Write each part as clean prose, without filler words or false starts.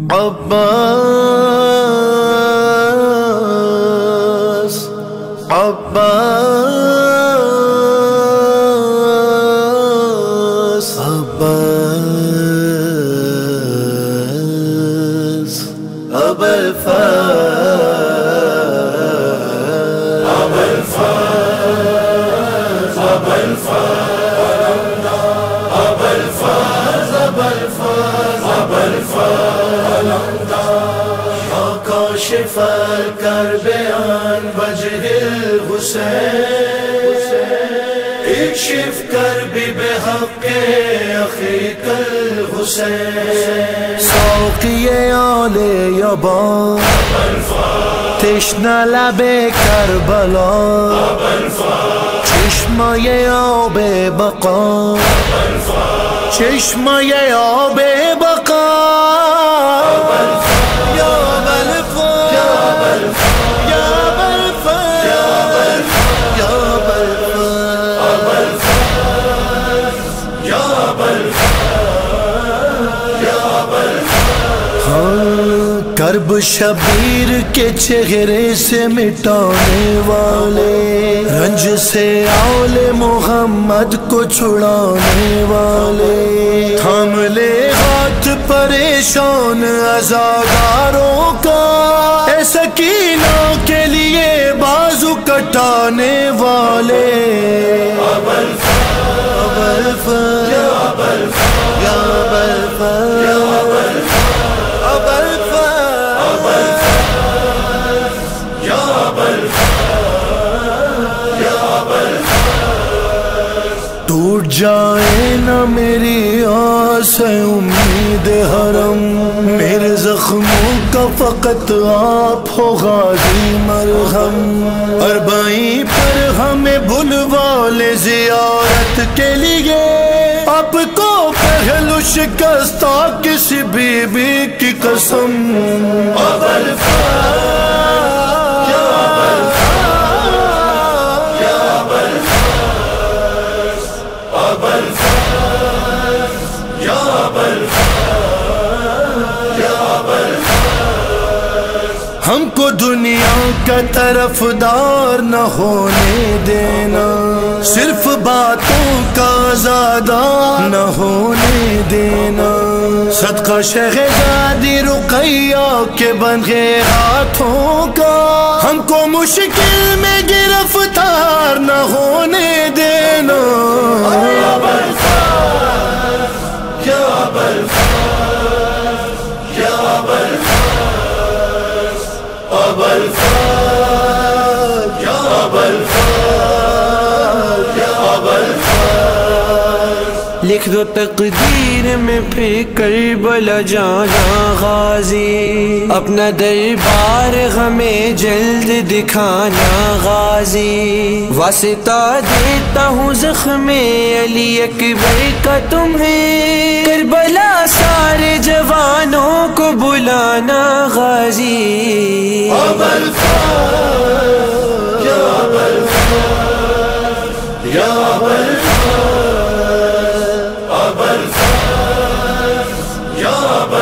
عباس عباس عباس ابا الفاز ابا الفاز ابا الفاز ابا الفاز ابا الفاز ابا الفاز يا كاشف الكرب عن وجه الحسين اكشف كربي بحق اخيك الحسين ساقي آل يبان تشنه لب کربلا چشمه آب بقا چشمه آب بقا یا بلفا یا بلفا یا بلفا یا بلفا یا بلفا یا بلفا کرب شبیر کے چہرے سے مٹانے والے رنج سے آل محمد کو چھڑانے والے تھام لے ہاتھ پریشان عزاداروں کا اے سکینہ کے لیے بازو کٹانے والے ابا الفاز یا ابا الفاز یا ابا الفاز یا ابا الفاز ٹوٹ جائے نہ میری آس امید حرم میرے زخموں کا فقط آپ ہو غازی مرہم اربعین پر ہمیں بلوا لے زیارت کے لیے آپ کو پہلو شکستہ کسی بی بی کی قسم ابا الفاز یا ابا الفاز یا ابا الفاز ابا الفاز یا ابا الفاز یا ابا الفاز ہم کو دنیا کا طرفدار نہ ہونے دینا صرف باتوں کا زیادہ نہ ہونے دینا صدقہ شہزادی رقیہ کے بندھے ہاتھوں کا ہم کو مشکل میں گرفتار نہ ہونے دینا ابا الفاز یا ابا الفاز یا ابا الفاز ابا الفاز یا ابا الفاز یا ابا الفاز لکھ دو تقدیر میں پھر کربلا جانا غازی اپنا دربار ہمیں جلد دکھانا غازی واسطہ دیتا ہوں زخم علی اکبر کا تمہیں کربلا سارے جوانوں کو بلانا غازی ابا الفاز یا ابا الفاز یا ابا الفاز ابا الفاز یا ابا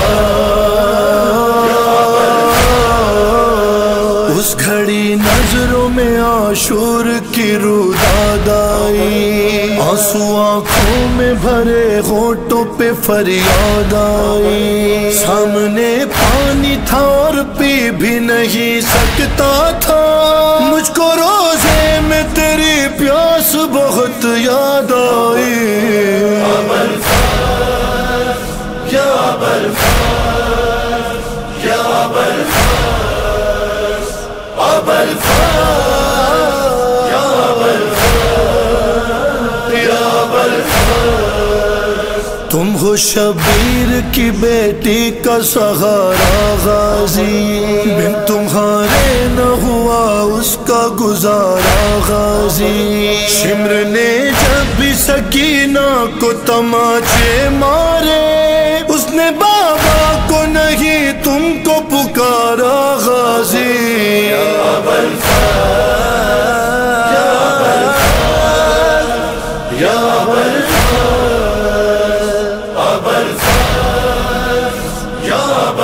الفاز اس گھڑی نظروں میں عاشور کی روداد آئی آنسو آنکھوں میں بھرے ہونٹوں پہ فریاد آئی سامنے پانی تھا اور پی بھی نہیں سکتا تھا مجھ کو روزے میں تیری پیاس بہت یاد آئی ابا الفاز یا ابا الفاز یا ابا الفاز ابا الفاز یا ابا الفاز یا ابا الفاز تم ہو شبیر کی بیٹی کا سہارا غازی بن تمہارے نہ ہوا اس کا گزارا غازی شمر نے جب بھی سکینہ کو تماچے مارے اس نے بابا کو نہیں تم کو پکارا غازی ابا الفاز یا ابا الفاز یا ابا الفاز ابا الفاز یا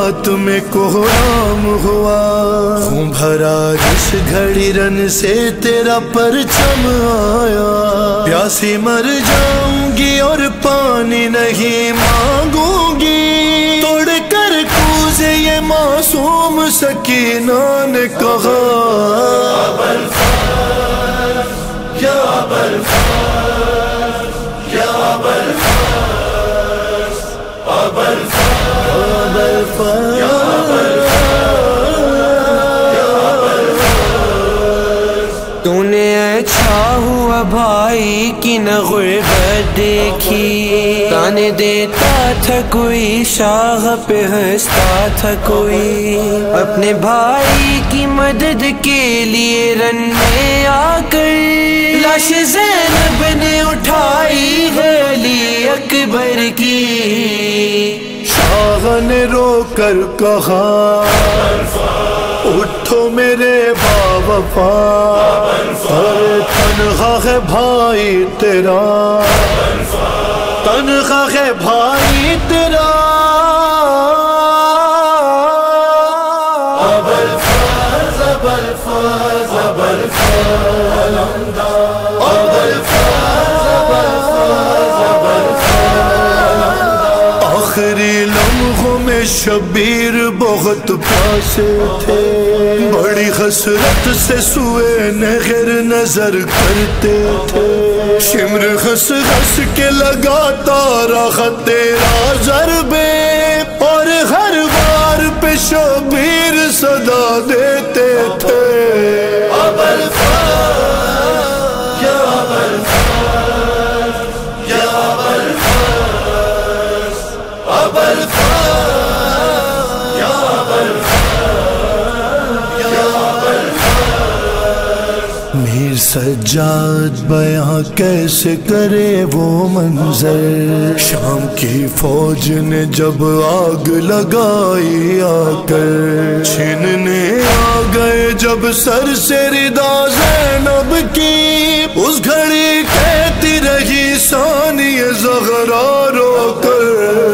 رات میں کوہرام ہوا، خون بھرا جس گھڑی رن سے تیرا پرچم آیا، پیاسی مر جاؤں گی اور پانی نہیں مانگوں گی، توڑ کر کوزے یہ معصوم سکینہ نے کہا، یا ابوالفضل یا ابوالفضل ابوالفضل یا ابوالفضل، تو نے اچھا ہوا بھائی کی نہ غربت دیکھی، تانے دیتا تھا کوئی شاہ پہ ہنستا تھا کوئی، اپنے بھائی کی مدد کے لیے رن میں آ کر لاش زینب نے اٹھائی ہے علی اکبر کی، شاہ نے رو کر کہا اٹھو میرے باوفا، تنہا ہے بھائی تیرا، تنہا ہے بھائی تیرا، ابوالفضل ابوالفضل ابوالفضل آخری لمحوں میں شبیر بہت پیاسے تھے، بڑی حسرت سے سوئے نہر نظر کرتے تھے، شمر ہنس ہنس کے لگاتا رہا تیرا ضربے، اور ہر بار پہ شبیر صدا دیتے تھے، ابوالفضل یا ابوالفضل یا ابوالفضل ابوالفضل یا ابوالفضل یا ابوالفضل، میر سجاد بیاں کیسے کرے وہ منظر، شام کی فوج نے جب آگ لگائی آ کر، چھیننے آ گئے جب سر سے ردا زینب کی، اس گھڑی کہتی رہی ثانیہ زہرا رو کر،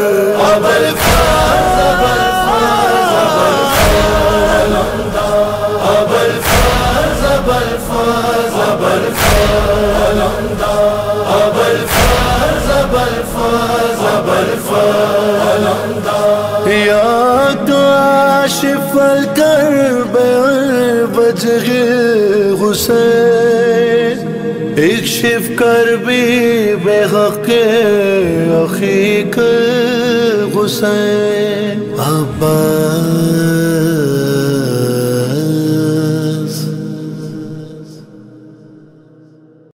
یا کاشف الکرب وجہ حسین، اکشف کربی بحق اخیک حسین، عباس